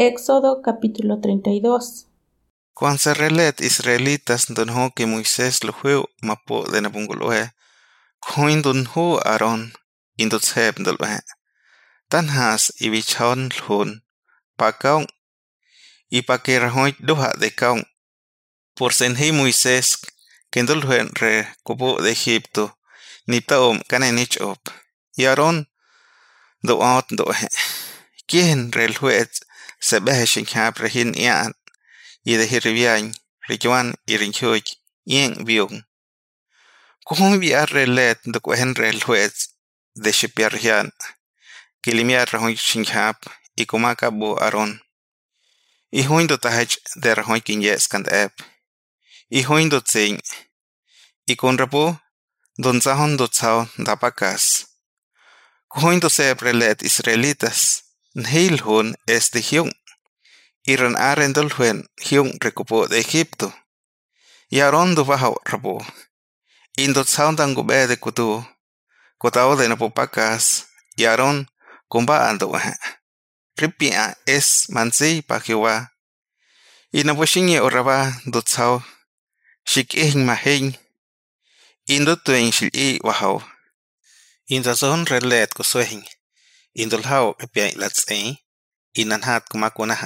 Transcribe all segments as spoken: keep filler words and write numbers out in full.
Éxodo capítulo treinta y dos. Cuando se relet israelitas donho que Moisés lo fue mapo de nabungulwe, coin donho Aaron indotseb dolwe. Tanhas y bichon lhun, pa kaung, y pa que rahoy doha de kaung. Por senhi Moisés, que ndolwen re kubo de Egipto, ni taom kanenich op. Y Aaron do out dohe. Quien rel huet se beheshin hab rehin ian. Y de Hiribian, Rijuan y Rinchoy, Yen Biung. Kuhun biar relet do kuhen rel huez de Shipiarhian, Kilimiar Rahoy Shinhab y Kumaka bu Aaron. Y huin do tahach de Rahoy Kinyes kand eb. Y huin do tsing. Y kun rabu, don zahon do tsao dapakas. Kuhun do seb relet Israelitas, nhil hun es de Hyung. Y ran arendol huen Hyung recupo de Egipto. Y Aaron do bajo rabo. Indo soundan gube de kutu. Kotao de napopacas. Y Aaron kumba ando waha. Ripia es manzi pa Jehová. Y naposhinye oraba do tsao. Shik ehin mahin. Indo tuen shil i wahao. Indo son relet kusuehin. Indo lhao epia latsain. Inanhat kumakunaha.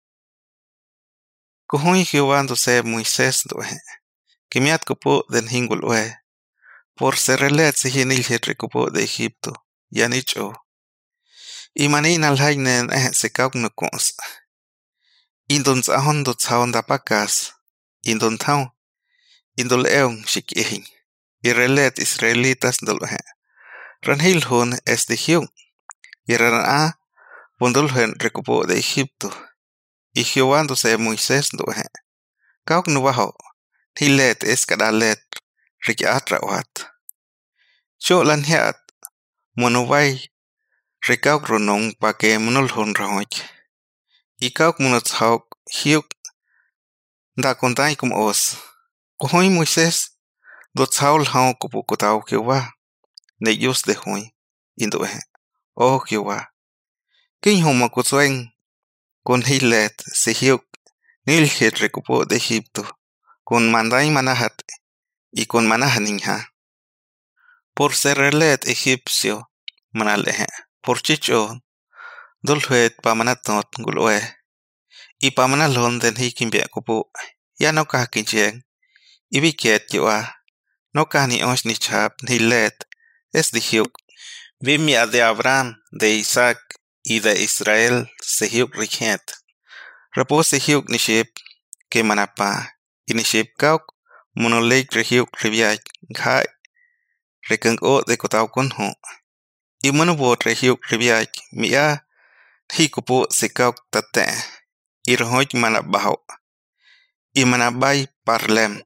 Kuhun Jehová do se Moisés dohe. Kimiat kupo den hingul ue. Por ser relet se hinil hitre kupo de Egipto. Yanicho. Y manin al hainen eh se kauk no kons. Indon zahon do tsaon da pakas. Indon tau. Indol eong shik ehin. Y relet israelitas dolhe. Ranhil hun es de Hyung. Y ran a. Pondolhen recupo de Egipto. Y Jehová do se Moisés dohe. Kauk no bajo. Hilet es kadalet. Rikyatra wat. Cho lan hiat. Monowai. Rikauk ronong pa ke monol hon rahoch. Y kauk monot hauk. Hyuk. Da kontay kum os. Kuhoy Moisés. Do tsaul hao kupo kutao Jehová. Ne yus de hoy. Indohe. Oh Jehová. King homa kutsuen. Con hilet se Hyuk. Nil hit recupo de Egipto. Con manday manahat. Y con manahaninha. Por ser relet egipcio, manalehe. Por chicho, dolhuet pa manatot gulwe. Y pa manalon den hikimbia kupo. Ya no kakincheng. Y biket yoa. No kani ons ni chap ni let. Es de Hyuk. Vimia de Abraham, de Isaac y de Israel se Hyuk richet. Repose Hyuk ni ship. Que manapa. Y ni ship kauk. Monoleg re Hyuk ribiak. Ghai. Rekeng o de kotao kunho. Y monobot re Hyuk ribiak. Mia. Hikupo se kauk tate. Y rohoch manabaho. Y manabay parlem.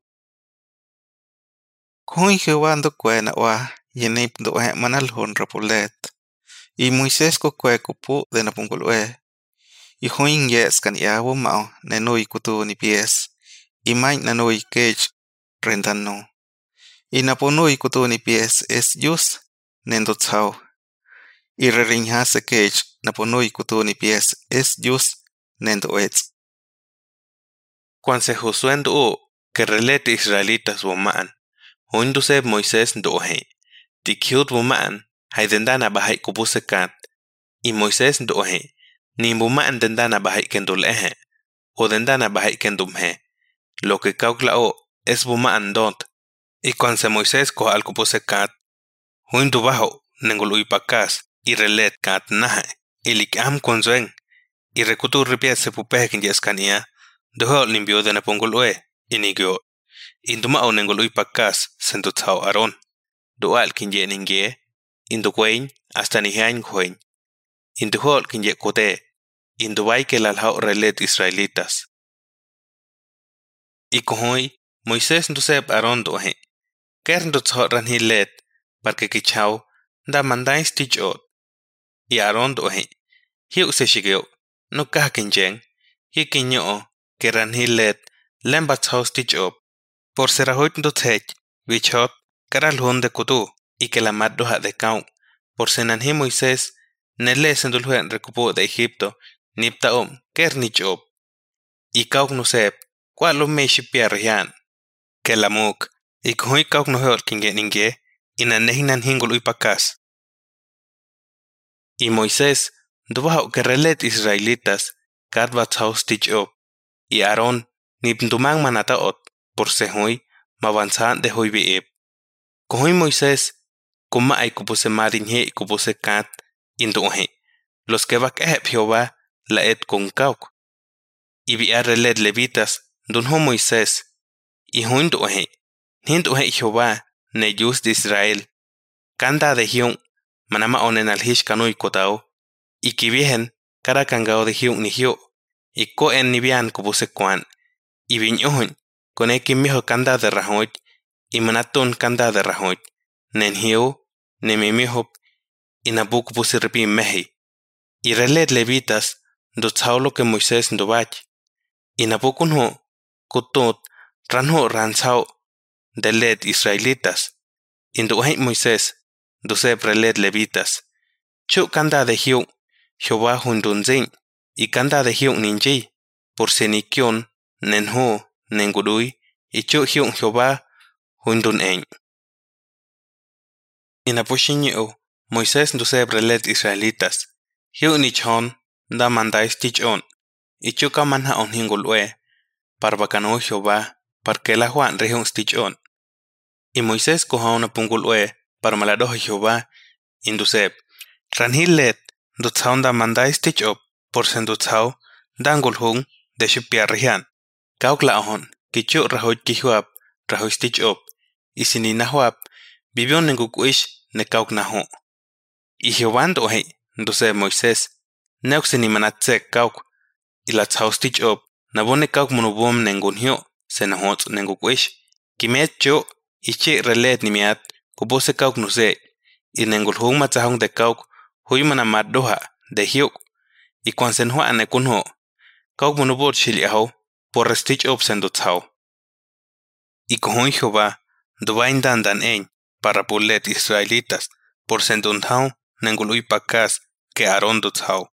Kuhoy Jehová do kwe na wa. Yenip do he manalhon rapulet. Y Moisés ko kwe kupo de napungulwe. Y hoing yes kan yawo mao. Nenoi kutu ni pies. Y main nanoi kech. Rendano. Y naponoi kutu ni pies es yus. Nendo tsao. Y reringha se kech. Naponoi kutu ni pies es yus. Nendo etz. Cuando se Josué ndo que relet israelitas woman, hundo se Moisés ndo he, tikiut woman, hay dendana bahai kupusekat, y Moisés ndo he, ni woman dendana bahai kendulehe, o dendana bahai kendumhe, lo que cauclao es woman dot, y cuando se Moisés ko al kupusekat, hundo bajo, nengului pakas, y relet kat nahe, y likam konzuen, y rekutu ripiet se pupekin yeskania, Doho limpio de napongolue, inigyo. Induma o nengolui pakas, sendo tao Aaron. Doal kinye ninge, indukwein, hasta nihain kwein. Induhol kinye kote, indubai que lalhao relet israelitas. Y kohoy, Moisés nduseb Aaron dohe. Ker ndutso ranhilet, parque kichao, da mandain stichot. Y Aaron dohe. Hiu se shigeo, no kakinjeng, hi kinyo que ranhilet, lembat house stitch up. Por ser ahoit do tech, wichot, caral hon de kutu, y que la maddoha de kaun. Por senanhi Moisés, nele sendulhuen recupo de Egipto, nipta om ker nichop. Y kauk no sep, kwa lo me shipiar yan. Que la muk, y koi kauk no heol kinge ninge, ina nehinan hingol uipakas. Y Moisés, dubahau que relet israelitas, kadva tau stitch up. Y Aaron, nip ndumang manata ot, por se hoi, mavanzan de hoi beep. Kohoi Moisés, kuma ay kupuse marinhe kupuse kat, induhe. Los que vak ehep Jehová, la et con kauk. Y vi relet levitas, dunho Moisés, y hunduhe, hinduhe Jehová, ne yus de Israel. Kanda de hiung, manama onen al hish kanui kotao, y kivihen, kara kangao de hiung ni hiu, y ko en nibian kupuse kwan, y viñohun, con eki mijo kanda de rahoit, y manatun kanda de rahoit, nen hiu, ne mi mijo, y nabu kupuse repi mehi. Y relet levitas, do lo que Moisés ndobach, y nabu kunho, kutut, ranho ransao, de led israelitas, induhe Moisés, do se relet levitas, chu kanda de hiu, Jehová hundunzin, y kanda de hiu ninji, por senikion, nenho, nengudui, y chu hiu Jehová hundun en. Y napushinyo, Moisés do se relet israelitas, hiu nichon, da mandais tichon, y chu kamanha on hingulwe, parbakano Jehová, porque la Juan región stichon. Y Moisés coja una pungulwe, para maladojo Jehová, induseb, ranhilet, dutsaun da mandais tichop, por sendutsau, dangul hung, de shipia regian. Kaukla ohon, kichu rahoit kihuap, rahoit tichop, y sinina huap, vivió nengukuish, ne kauk naho. Y Jehová ndohe, nduseb Moisés, neuxini manatsek kauk, y la tsau stichop, nabone kauk monobom nengunhio, se nahots nengukuish, kimet cho, ichi relet nimiat, kubose kauk nuse, y nengul hung matzahong de kauk, hui manamat doha, de hiuk, y kwan senhua ane kunho, kauk monobot shiliaho, por restich op sendutzao. Y kohon Jehová, duvain dan dan en, para pulet israelitas, por senduntao, nengul uipakas, que Aaron dutzao.